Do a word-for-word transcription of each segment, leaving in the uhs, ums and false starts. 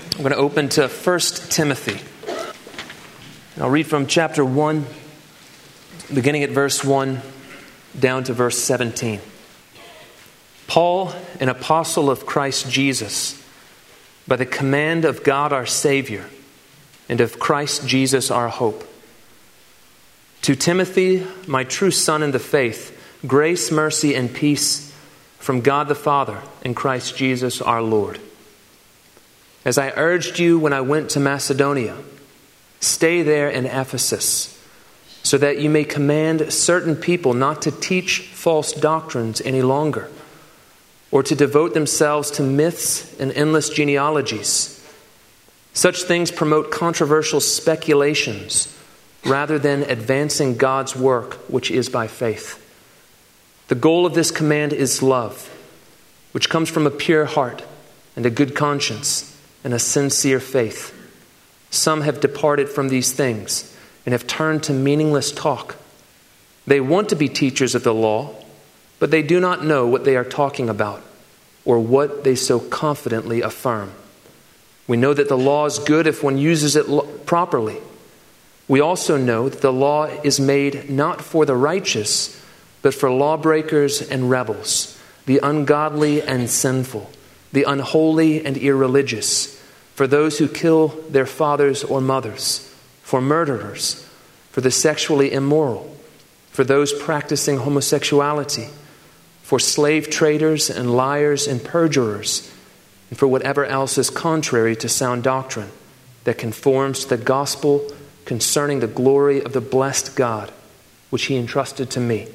I'm going to open to First Timothy. And I'll read from chapter one, beginning at verse one, down to verse seventeen. Paul, an apostle of Christ Jesus, by the command of God our Savior, and of Christ Jesus our hope. To Timothy, my true son in the faith, grace, mercy, and peace from God the Father and Christ Jesus our Lord. As I urged you when I went to Macedonia, stay there in Ephesus, so that you may command certain people not to teach false doctrines any longer, or to devote themselves to myths and endless genealogies. Such things promote controversial speculations rather than advancing God's work, which is by faith. The goal of this command is love, which comes from a pure heart and a good conscience and a sincere faith. Some have departed from these things and have turned to meaningless talk. They want to be teachers of the law, but they do not know what they are talking about or what they so confidently affirm. We know that the law is good if one uses it lo- properly. We also know that the law is made not for the righteous, but for lawbreakers and rebels, the ungodly and sinful, the unholy and irreligious, for those who kill their fathers or mothers, for murderers, for the sexually immoral, for those practicing homosexuality, for slave traders and liars and perjurers, and for whatever else is contrary to sound doctrine that conforms to the gospel concerning the glory of the blessed God, which he entrusted to me.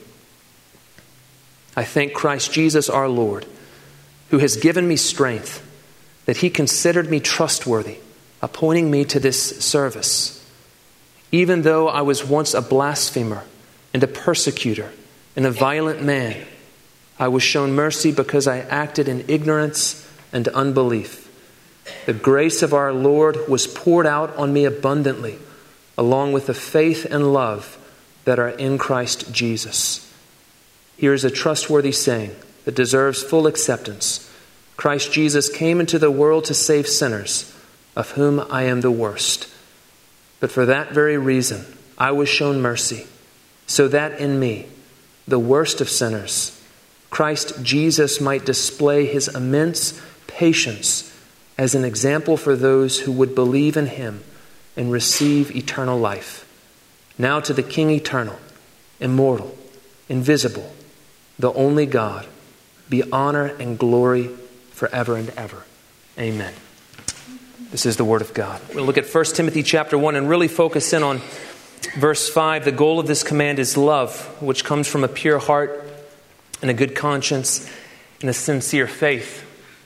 I thank Christ Jesus our Lord, who has given me strength, that he considered me trustworthy, appointing me to this service. Even though I was once a blasphemer and a persecutor and a violent man, I was shown mercy because I acted in ignorance and unbelief. The grace of our Lord was poured out on me abundantly, along with the faith and love that are in Christ Jesus. Here is a trustworthy saying that deserves full acceptance. Christ Jesus came into the world to save sinners, of whom I am the worst. But for that very reason, I was shown mercy, so that in me, the worst of sinners, Christ Jesus might display his immense patience as an example for those who would believe in him and receive eternal life. Now to the King eternal, immortal, invisible, the only God, be honor and glory forever and ever. Amen. This is the word of God. We'll look at First Timothy chapter one and really focus in on verse five. The goal of this command is love, which comes from a pure heart and a good conscience and a sincere faith.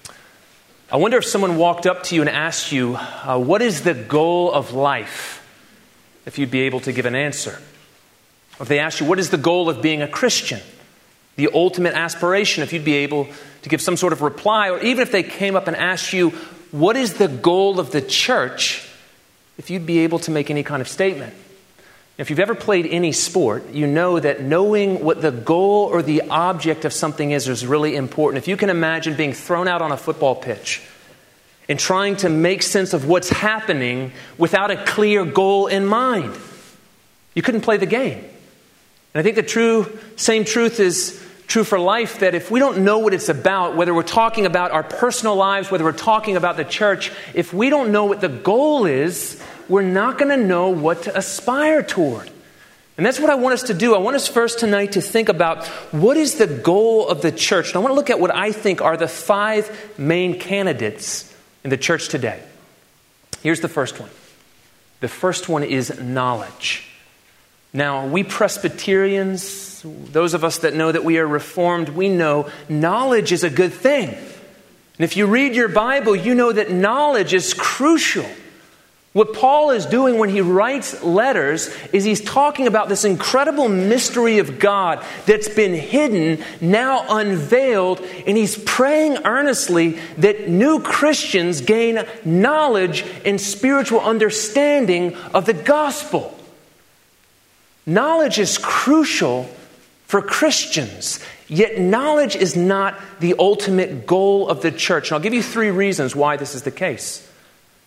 I wonder if someone walked up to you and asked you, uh, what is the goal of life? If you'd be able to give an answer. Or if they asked you, what is the goal of being a Christian? The ultimate aspiration, if you'd be able to give some sort of reply. Or even if they came up and asked you, what is the goal of the church? If you'd be able to make any kind of statement. If you've ever played any sport, you know that knowing what the goal or the object of something is is really important. If you can imagine being thrown out on a football pitch and trying to make sense of what's happening without a clear goal in mind, you couldn't play the game. And I think the true same truth is true for life, that if we don't know what it's about, whether we're talking about our personal lives, whether we're talking about the church, if we don't know what the goal is, we're not going to know what to aspire toward. And that's what I want us to do. I want us first tonight to think about what is the goal of the church. And I want to look at what I think are the five main candidates in the church today. Here's the first one. The first one is knowledge. Now, we Presbyterians, those of us that know that we are Reformed, we know knowledge is a good thing. And if you read your Bible, you know that knowledge is crucial. What Paul is doing when he writes letters is he's talking about this incredible mystery of God that's been hidden, now unveiled, and he's praying earnestly that new Christians gain knowledge and spiritual understanding of the gospel. Knowledge is crucial for Christians, yet knowledge is not the ultimate goal of the church. And I'll give you three reasons why this is the case.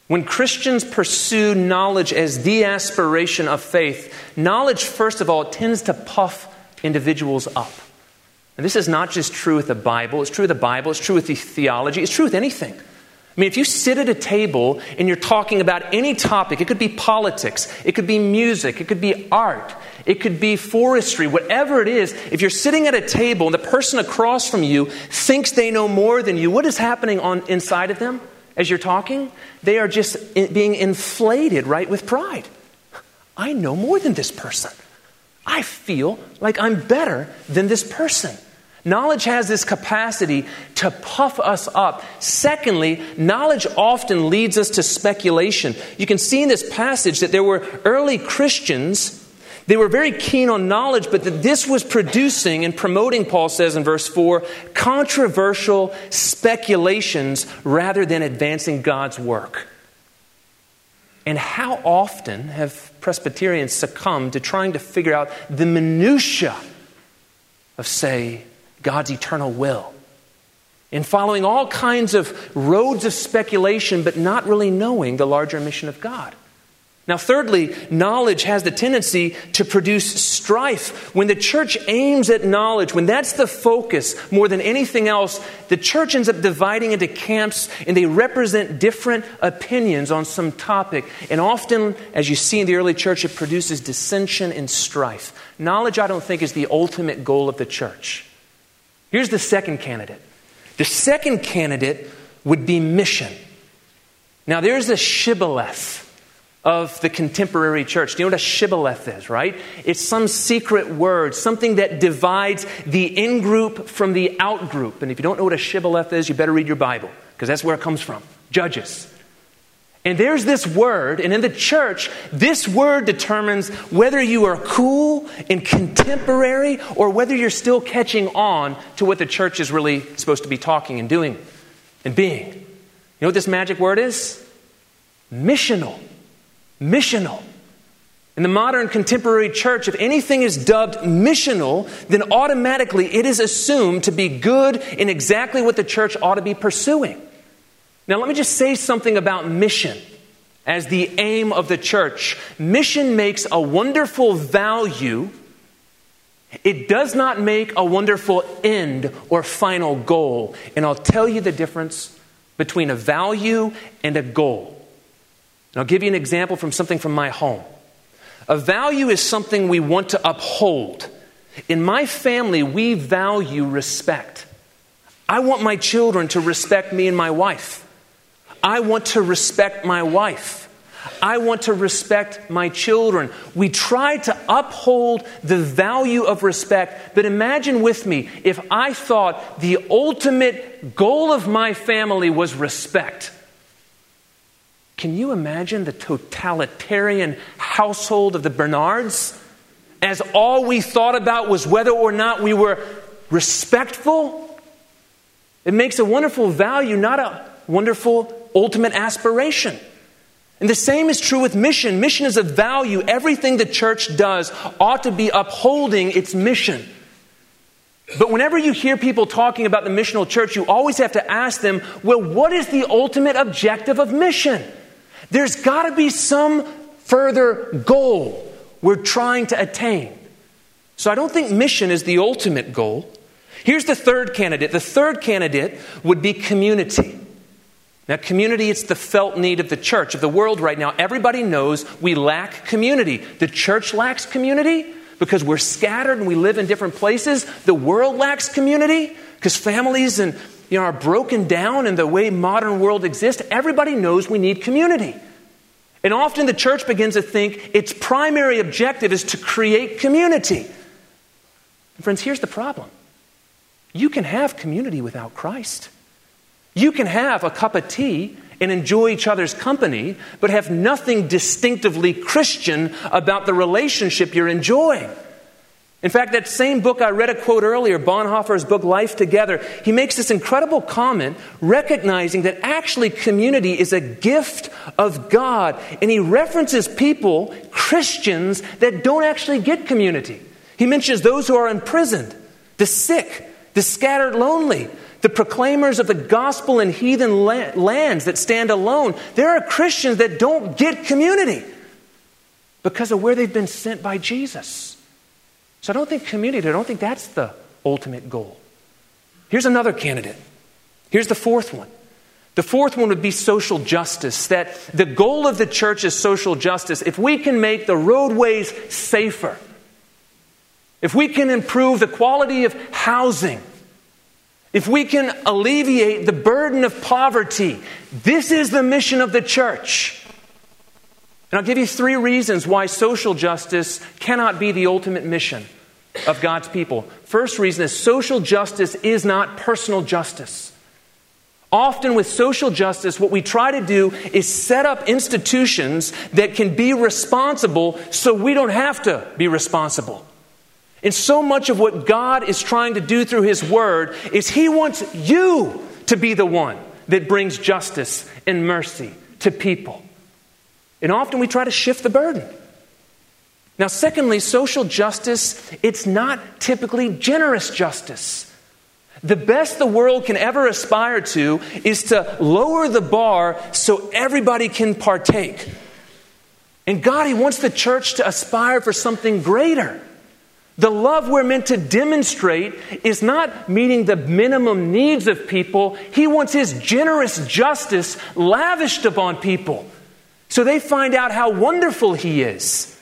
When Christians pursue knowledge as the aspiration of faith, knowledge, first of all, tends to puff individuals up. And this is not just true with the Bible. It's true with the Bible. It's true with the theology. It's true with anything. I mean, if you sit at a table and you're talking about any topic, it could be politics, it could be music, it could be art, it could be forestry, whatever it is, if you're sitting at a table and the person across from you thinks they know more than you, what is happening on inside of them as you're talking? They are just in, being inflated, right, with pride. I know more than this person. I feel like I'm better than this person. Knowledge has this capacity to puff us up. Secondly, knowledge often leads us to speculation. You can see in this passage that there were early Christians. They were very keen on knowledge, but that this was producing and promoting, Paul says in verse four, controversial speculations rather than advancing God's work. And how often have Presbyterians succumbed to trying to figure out the minutia of, say, God's eternal will, in following all kinds of roads of speculation, but not really knowing the larger mission of God. Now, thirdly, knowledge has the tendency to produce strife. When the church aims at knowledge, when that's the focus more than anything else, the church ends up dividing into camps, and they represent different opinions on some topic. And often, as you see in the early church, it produces dissension and strife. Knowledge, I don't think, is the ultimate goal of the church. Here's the second candidate. The second candidate would be mission. Now, there's a shibboleth of the contemporary church. Do you know what a shibboleth is, right? It's some secret word, something that divides the in-group from the out-group. And if you don't know what a shibboleth is, you better read your Bible, because that's where it comes from. Judges. And there's this word, and in the church, this word determines whether you are cool and contemporary or whether you're still catching on to what the church is really supposed to be talking and doing and being. You know what this magic word is? Missional. Missional. In the modern contemporary church, if anything is dubbed missional, then automatically it is assumed to be good in exactly what the church ought to be pursuing. Now, let me just say something about mission as the aim of the church. Mission makes a wonderful value. It does not make a wonderful end or final goal. And I'll tell you the difference between a value and a goal. And I'll give you an example from something from my home. A value is something we want to uphold. In my family, we value respect. I want my children to respect me and my wife. I want to respect my wife. I want to respect my children. We try to uphold the value of respect. But imagine with me if I thought the ultimate goal of my family was respect. Can you imagine the totalitarian household of the Bernards? As all we thought about was whether or not we were respectful? It makes a wonderful value, not a wonderful ultimate aspiration. And the same is true with mission. Mission is a value. Everything the church does ought to be upholding its mission. But whenever you hear people talking about the missional church, you always have to ask them, well, what is the ultimate objective of mission? There's got to be some further goal we're trying to attain. So I don't think mission is the ultimate goal. Here's the third candidate. The third candidate would be community. Now, community, it's the felt need of the church, of the world right now. Everybody knows we lack community. The church lacks community because we're scattered and we live in different places. The world lacks community because families and you know are broken down in the way modern world exists. Everybody knows we need community. And often the church begins to think its primary objective is to create community. And friends, here's the problem. You can have community without Christ. You can have a cup of tea and enjoy each other's company, but have nothing distinctively Christian about the relationship you're enjoying. In fact, that same book I read a quote earlier, Bonhoeffer's book, Life Together, he makes this incredible comment recognizing that actually community is a gift of God. And he references people, Christians, that don't actually get community. He mentions those who are imprisoned, the sick, the scattered lonely, the proclaimers of the gospel in heathen la- lands that stand alone. There are Christians that don't get community because of where they've been sent by Jesus. So I don't think community, I don't think that's the ultimate goal. Here's another candidate. Here's the fourth one. The fourth one would be social justice, that the goal of the church is social justice. If we can make the roadways safer, if we can improve the quality of housing, if we can alleviate the burden of poverty, this is the mission of the church. And I'll give you three reasons why social justice cannot be the ultimate mission of God's people. First reason is social justice is not personal justice. Often with social justice, what we try to do is set up institutions that can be responsible so we don't have to be responsible. And so much of what God is trying to do through His Word is He wants you to be the one that brings justice and mercy to people. And often we try to shift the burden. Now, secondly, social justice, it's not typically generous justice. The best the world can ever aspire to is to lower the bar so everybody can partake. And God, He wants the church to aspire for something greater. The love we're meant to demonstrate is not meeting the minimum needs of people. He wants His generous justice lavished upon people so they find out how wonderful He is.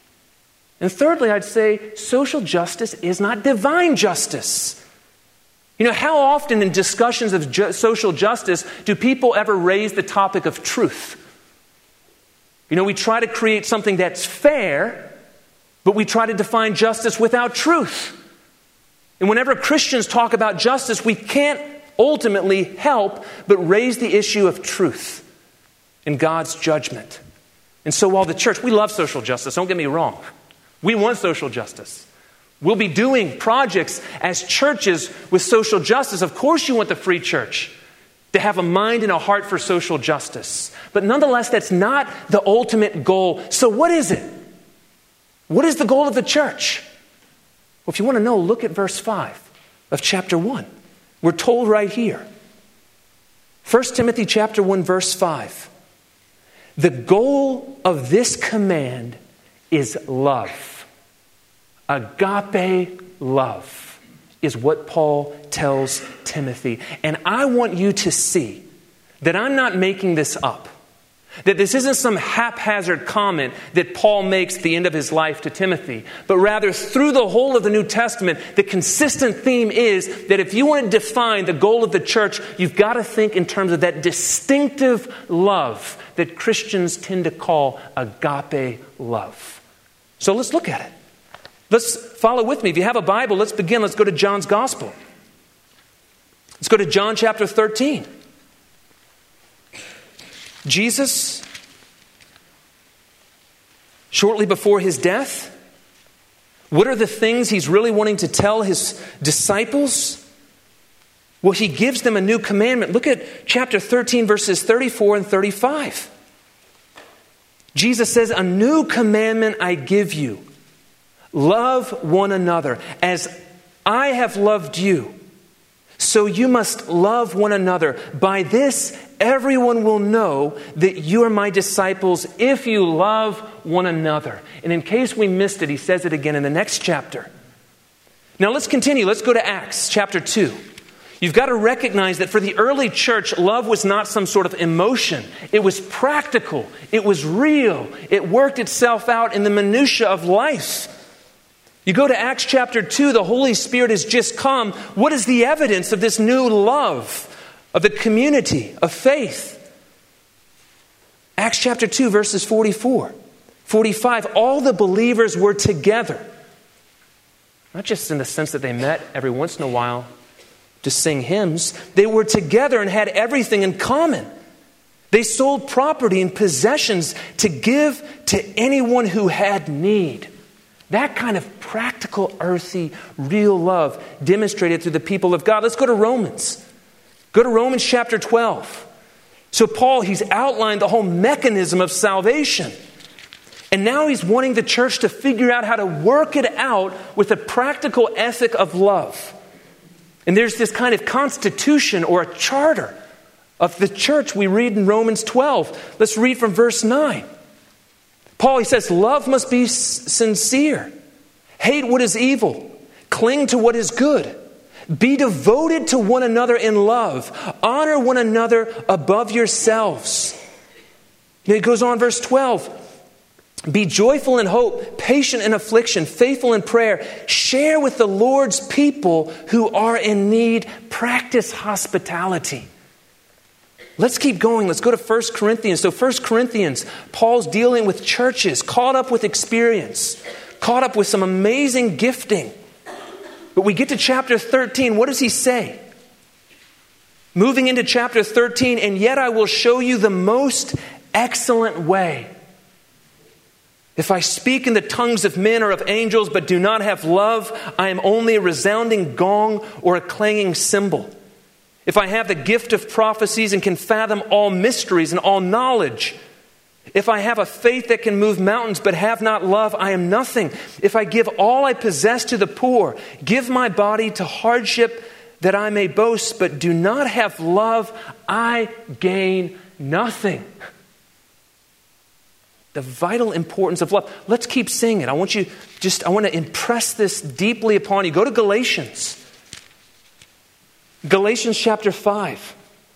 And thirdly, I'd say social justice is not divine justice. You know, how often in discussions of ju- social justice do people ever raise the topic of truth? You know, we try to create something that's fair, but we try to define justice without truth. And whenever Christians talk about justice, we can't ultimately help but raise the issue of truth and God's judgment. And so while the church, we love social justice, don't get me wrong. We want social justice. We'll be doing projects as churches with social justice. Of course you want the free church to have a mind and a heart for social justice. But nonetheless, that's not the ultimate goal. So what is it? What is the goal of the church? Well, if you want to know, look at verse five of chapter one. We're told right here. First Timothy chapter one, verse five. The goal of this command is love. Agape love is what Paul tells Timothy. And I want you to see that I'm not making this up. That this isn't some haphazard comment that Paul makes at the end of his life to Timothy. But rather, through the whole of the New Testament, the consistent theme is that if you want to define the goal of the church, you've got to think in terms of that distinctive love that Christians tend to call agape love. So let's look at it. Let's follow with me. If you have a Bible, let's begin. Let's go to John's Gospel. Let's go to John chapter thirteen. Jesus, shortly before His death, what are the things He's really wanting to tell His disciples? Well, He gives them a new commandment. Look at chapter thirteen, verses thirty-four and thirty-five. Jesus says, "A new commandment I give you. Love one another. As I have loved you, so you must love one another. By this, everyone will know that you are my disciples if you love one another." And in case we missed it, He says it again in the next chapter. Now let's continue. Let's go to Acts chapter two. You've got to recognize that for the early church, love was not some sort of emotion. It was practical. It was real. It worked itself out in the minutia of life. You go to Acts chapter two, the Holy Spirit has just come. What is the evidence of this new love, of the community, of faith? Acts chapter two, verses forty-four, forty-five. All the believers were together. Not just in the sense that they met every once in a while to sing hymns. They were together and had everything in common. They sold property and possessions to give to anyone who had need. That kind of practical, earthy, real love demonstrated through the people of God. Let's go to Romans. Go to Romans chapter twelve. So Paul, he's outlined the whole mechanism of salvation. And now he's wanting the church to figure out how to work it out with a practical ethic of love. And there's this kind of constitution or a charter of the church we read in Romans twelve. Let's read from verse nine. Paul, he says, love must be s- sincere. Hate what is evil. Cling to what is good. Be devoted to one another in love. Honor one another above yourselves. And it goes on, verse twelve. Be joyful in hope, patient in affliction, faithful in prayer. Share with the Lord's people who are in need. Practice hospitality. Let's keep going. Let's go to First Corinthians. So First Corinthians, Paul's dealing with churches, caught up with experience, caught up with some amazing gifting. But we get to chapter thirteen. What does he say? Moving into chapter thirteen, and yet I will show you the most excellent way. If I speak in the tongues of men or of angels, but do not have love, I am only a resounding gong or a clanging cymbal. If I have the gift of prophecies and can fathom all mysteries and all knowledge, if I have a faith that can move mountains but have not love, I am nothing. If I give all I possess to the poor, give my body to hardship that I may boast, but do not have love, I gain nothing. The vital importance of love. Let's keep saying it. I want you just, I want to impress this deeply upon you. Go to Galatians. Galatians chapter five.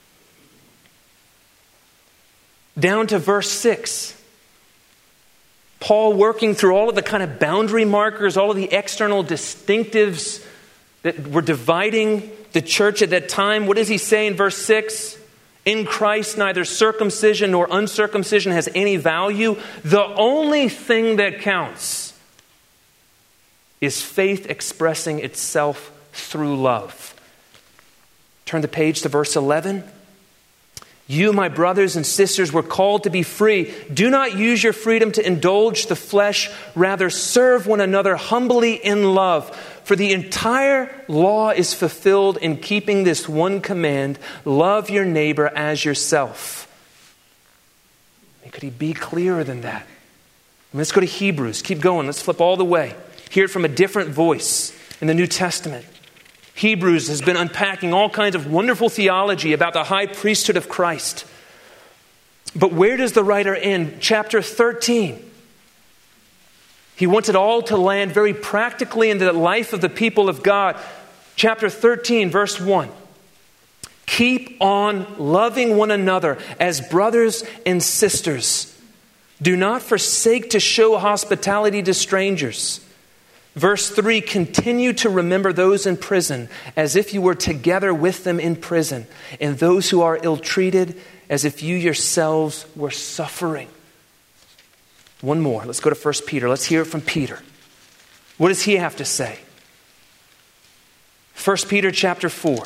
Down to verse six. Paul working through all of the kind of boundary markers, all of the external distinctives that were dividing the church at that time. What does he say in verse six? In Christ, neither circumcision nor uncircumcision has any value. The only thing that counts is faith expressing itself through love. Turn the page to verse eleven. You, my brothers and sisters, were called to be free. Do not use your freedom to indulge the flesh. Rather, serve one another humbly in love. For the entire law is fulfilled in keeping this one command: love your neighbor as yourself. I mean, could he be clearer than that? I mean, let's go to Hebrews. Keep going. Let's flip all the way. Hear it from a different voice in the New Testament. Hebrews has been unpacking all kinds of wonderful theology about the high priesthood of Christ. But where does the writer end? Chapter thirteen. He wants it all to land very practically into the life of the people of God. Chapter thirteen, verse one. Keep on loving one another as brothers and sisters. Do not forsake to show hospitality to strangers. Verse three, continue to remember those in prison as if you were together with them in prison, and those who are ill-treated as if you yourselves were suffering. One more. Let's go to First Peter. Let's hear it from Peter. What does he have to say? First Peter chapter four.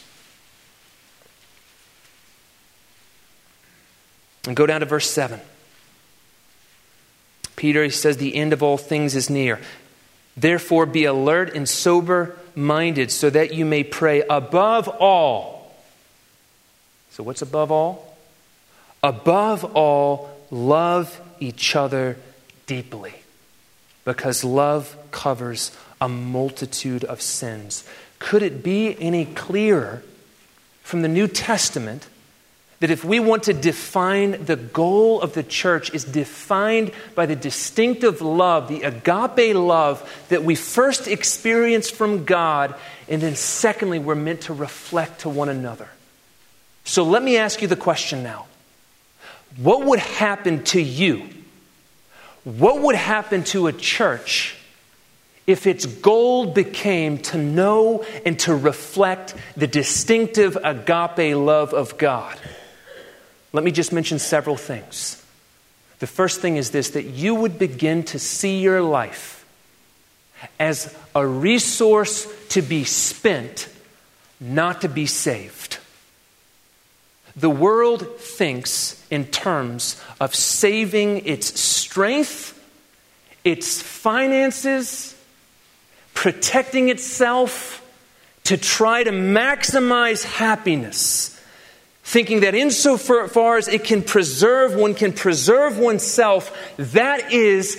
And go down to verse seven. Peter, he says, the end of all things is near. Therefore, be alert and sober-minded so that you may pray above all. So what's above all? Above all, love each other deeply, because love covers a multitude of sins. Could it be any clearer from the New Testament that if we want to define the goal of the church is defined by the distinctive love, the agape love that we first experience from God, and then secondly, we're meant to reflect to one another. So let me ask you the question now. What would happen to you? What would happen to a church if its goal became to know and to reflect the distinctive agape love of God? Let me just mention several things. The first thing is this, that you would begin to see your life as a resource to be spent, not to be saved. The world thinks in terms of saving its strength, its finances, protecting itself to try to maximize happiness. Thinking that insofar as it can preserve, one can preserve oneself, that is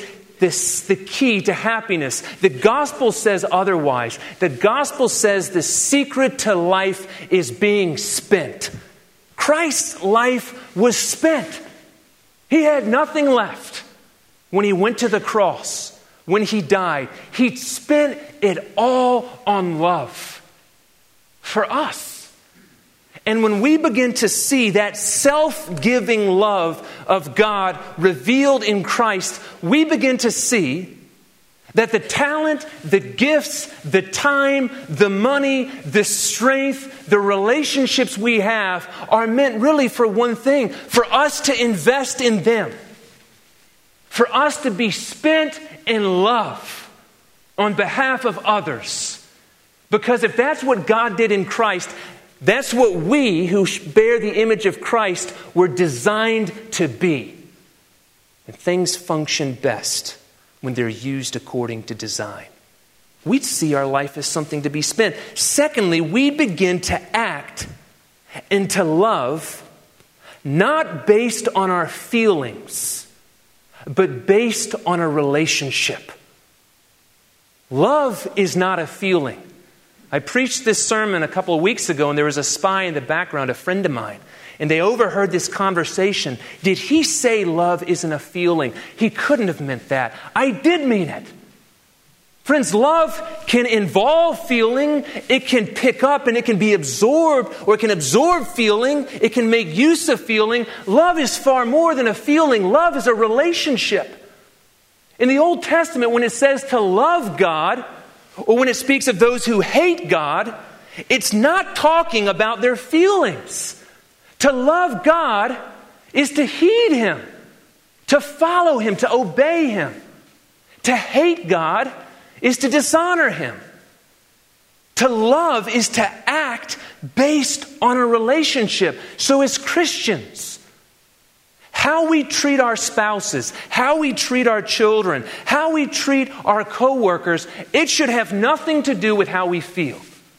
this, the key to happiness. The gospel says otherwise. The gospel says the secret to life is being spent. Christ's life was spent. He had nothing left when he went to the cross, when he died. He spent it all on love for us. And when we begin to see that self-giving love of God revealed in Christ, we begin to see that the talent, the gifts, the time, the money, the strength, the relationships we have are meant really for one thing, for us to invest in them, for us to be spent in love on behalf of others. Because if that's what God did in Christ, that's what we who bear the image of Christ were designed to be. And things function best when they're used according to design. We see our life as something to be spent. Secondly, we begin to act and to love not based on our feelings, but based on a relationship. Love is not a feeling. I preached this sermon a couple of weeks ago, and there was a spy in the background, a friend of mine, and they overheard this conversation. Did he say love isn't a feeling? He couldn't have meant that. I did mean it. Friends, love can involve feeling, it can pick up and it can be absorbed, or it can absorb feeling, it can make use of feeling. Love is far more than a feeling. Love is a relationship. In the Old Testament, when it says to love God, or when it speaks of those who hate God, it's not talking about their feelings. To love God is to heed Him, to follow Him, to obey Him. To hate God is to dishonor Him. To love is to act based on a relationship. So as Christians, how we treat our spouses, how we treat our children, how we treat our coworkers, it should have nothing to do with how we feel.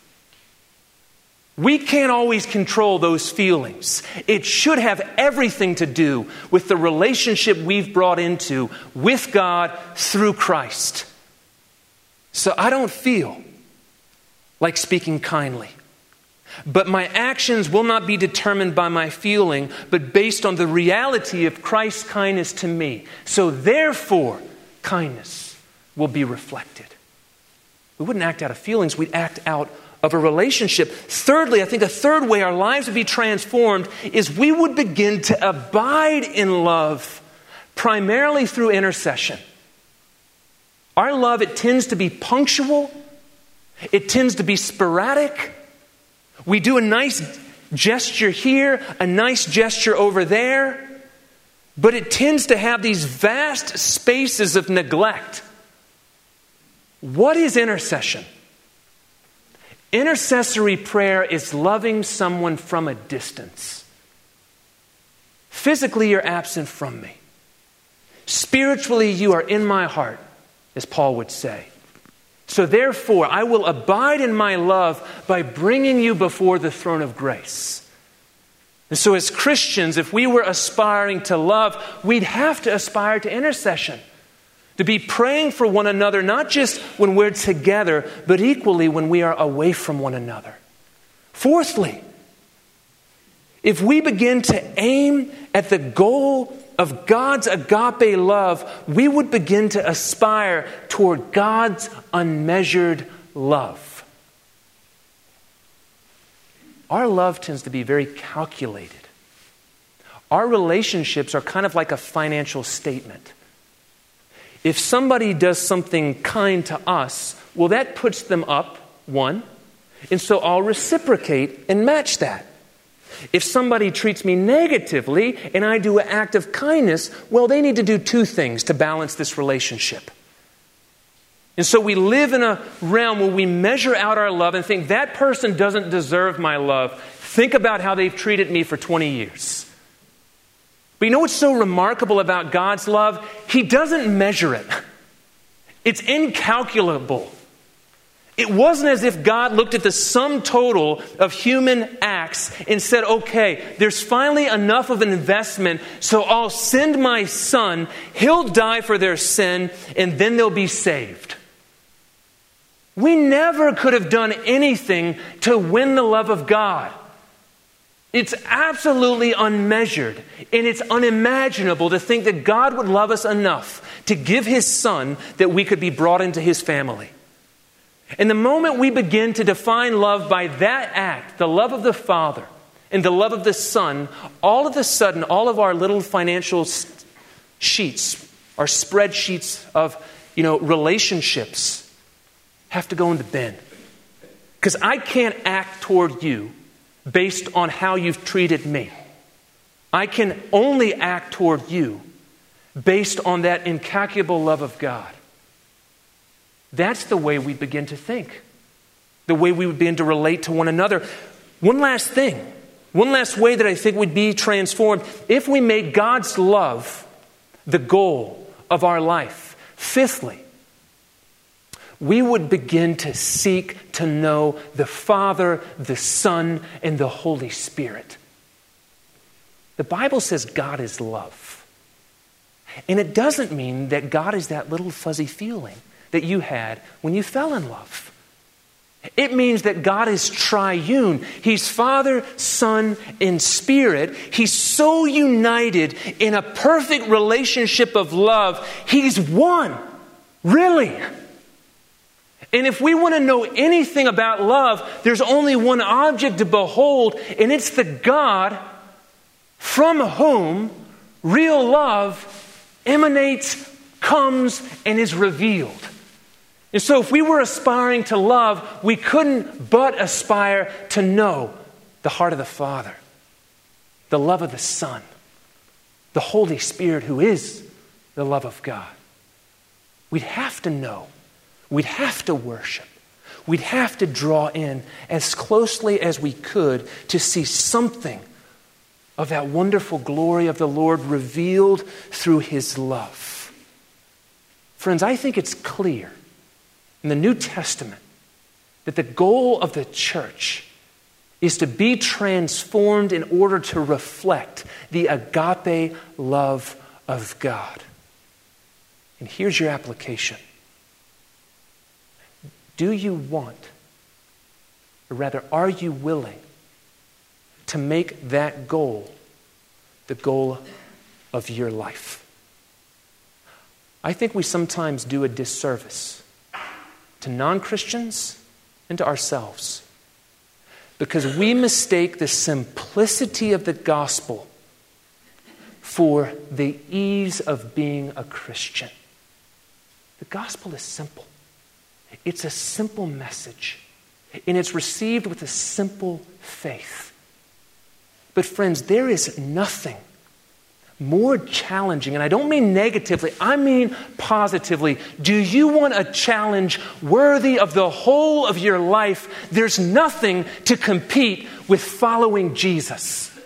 We can't always control those feelings. It should have everything to do with the relationship we've brought into with God through Christ. So I don't feel like speaking kindly. But my actions will not be determined by my feeling, but based on the reality of Christ's kindness to me. So therefore, kindness will be reflected. We wouldn't act out of feelings, we'd act out of a relationship. Thirdly, I think a third way our lives would be transformed is we would begin to abide in love, primarily through intercession. Our love, it tends to be punctual. It tends to be sporadic. We do a nice gesture here, a nice gesture over there, but it tends to have these vast spaces of neglect. What is intercession? Intercessory prayer is loving someone from a distance. Physically, you're absent from me. Spiritually, you are in my heart, as Paul would say. So therefore, I will abide in my love by bringing you before the throne of grace. And so as Christians, if we were aspiring to love, we'd have to aspire to intercession. To be praying for one another, not just when we're together, but equally when we are away from one another. Fourthly, if we begin to aim at the goal of God's agape love, we would begin to aspire toward God's unmeasured love. Our love tends to be very calculated. Our relationships are kind of like a financial statement. If somebody does something kind to us, well, that puts them up, one, and so I'll reciprocate and match that. If somebody treats me negatively and I do an act of kindness, well, they need to do two things to balance this relationship. And so we live in a realm where we measure out our love and think that person doesn't deserve my love. Think about how they've treated me for twenty years. But you know what's so remarkable about God's love? He doesn't measure it. It's incalculable. It wasn't as if God looked at the sum total of human acts and said, okay, there's finally enough of an investment, so I'll send my son, he'll die for their sin, and then they'll be saved. We never could have done anything to win the love of God. It's absolutely unmeasured, and it's unimaginable to think that God would love us enough to give his son that we could be brought into his family. And the moment we begin to define love by that act, the love of the Father and the love of the Son, all of a sudden, all of our little financial sheets, our spreadsheets of, you know, relationships have to go in the bin. Because I can't act toward you based on how you've treated me. I can only act toward you based on that incalculable love of God. That's the way we begin to think. The way we would begin to relate to one another. One last thing. One last way that I think would be transformed. If we made God's love the goal of our life. Fifthly, we would begin to seek to know the Father, the Son, and the Holy Spirit. The Bible says God is love. And it doesn't mean that God is that little fuzzy feeling that you had when you fell in love. It means that God is triune. He's Father, Son, and Spirit. He's so united in a perfect relationship of love. He's one. Really. And if we want to know anything about love, there's only one object to behold, and it's the God from whom real love emanates, comes, and is revealed. And so if we were aspiring to love, we couldn't but aspire to know the heart of the Father, the love of the Son, the Holy Spirit who is the love of God. We'd have to know. We'd have to worship. We'd have to draw in as closely as we could to see something of that wonderful glory of the Lord revealed through his love. Friends, I think it's clear in the New Testament that the goal of the church is to be transformed in order to reflect the agape love of God. And here's your application. Do you want, or rather, are you willing to make that goal the goal of your life? I think we sometimes do a disservice to non-Christians and to ourselves because we mistake the simplicity of the gospel for the ease of being a Christian. The gospel is simple. It's a simple message, and it's received with a simple faith. But friends, there is nothing more challenging, and I don't mean negatively, I mean positively. Do you want a challenge worthy of the whole of your life? There's nothing to compete with following Jesus.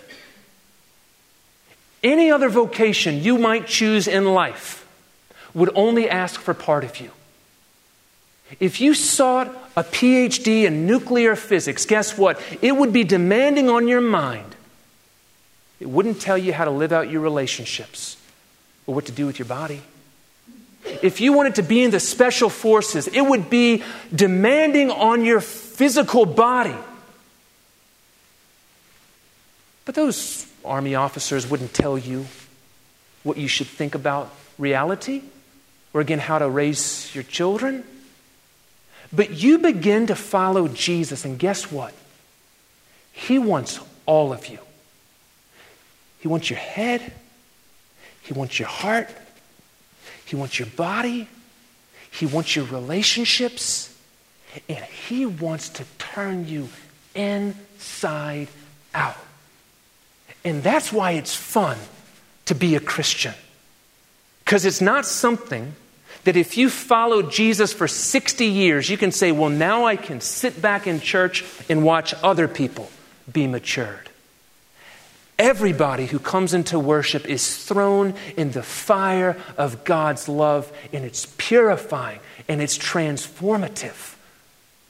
Any other vocation you might choose in life would only ask for part of you. If you sought a P H D in nuclear physics, guess what? It would be demanding on your mind. It wouldn't tell you how to live out your relationships or what to do with your body. If you wanted to be in the special forces, it would be demanding on your physical body. But those army officers wouldn't tell you what you should think about reality or, again, how to raise your children. But you begin to follow Jesus, and guess what? He wants all of you. He wants your head. He wants your heart. He wants your body. He wants your relationships. And he wants to turn you inside out. And that's why it's fun to be a Christian. Because it's not something that if you followed Jesus for sixty years, you can say, well, now I can sit back in church and watch other people be matured. Everybody who comes into worship is thrown in the fire of God's love, and it's purifying and it's transformative.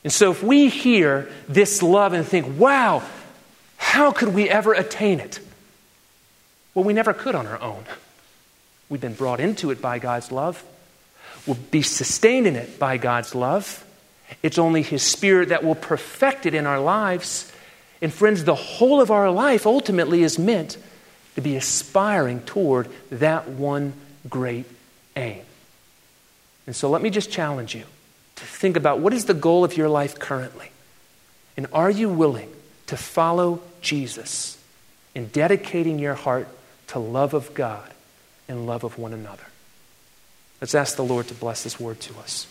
And so if we hear this love and think, wow, how could we ever attain it? Well, we never could on our own. We've been brought into it by God's love. We'll be sustained in it by God's love. It's only His Spirit that will perfect it in our lives. And friends, the whole of our life ultimately is meant to be aspiring toward that one great aim. And so let me just challenge you to think about, what is the goal of your life currently? And are you willing to follow Jesus in dedicating your heart to love of God and love of one another? Let's ask the Lord to bless His word to us.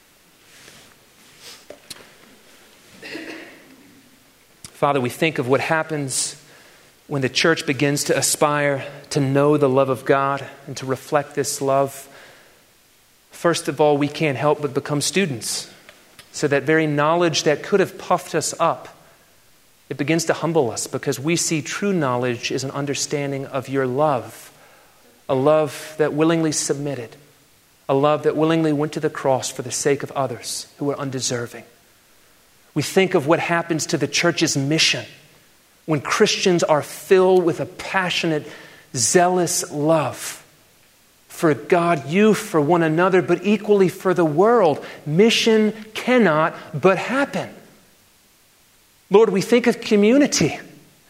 Father, we think of what happens when the church begins to aspire to know the love of God and to reflect this love. First of all, we can't help but become students. So that very knowledge that could have puffed us up, it begins to humble us, because we see true knowledge as an understanding of your love, a love that willingly submitted, a love that willingly went to the cross for the sake of others who were undeserving. We think of what happens to the church's mission when Christians are filled with a passionate, zealous love for God, you, for one another, but equally for the world. Mission cannot but happen. Lord, we think of community.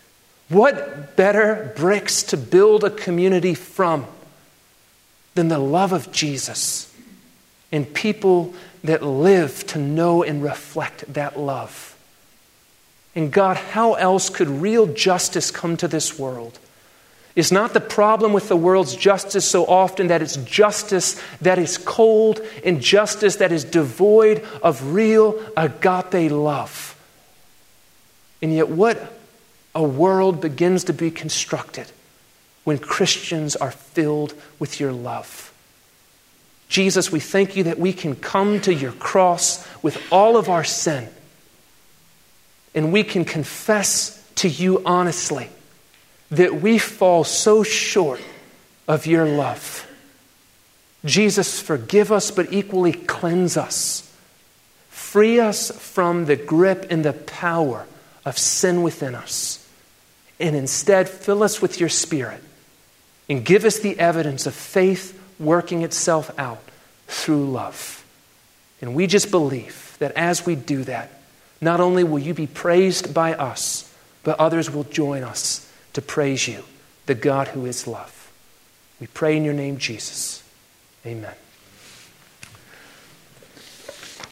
What better bricks to build a community from than the love of Jesus and people that live to know and reflect that love? And God, how else could real justice come to this world? Is not the problem with the world's justice so often that it's justice that is cold and justice that is devoid of real agape love? And yet what a world begins to be constructed when Christians are filled with your love. Jesus, we thank you that we can come to your cross with all of our sin, and we can confess to you honestly that we fall so short of your love. Jesus, forgive us, but equally cleanse us. Free us from the grip and the power of sin within us. And instead, fill us with your Spirit and give us the evidence of faith working itself out through love. And we just believe that as we do that, not only will you be praised by us, but others will join us to praise you, the God who is love. We pray in your name, Jesus. Amen.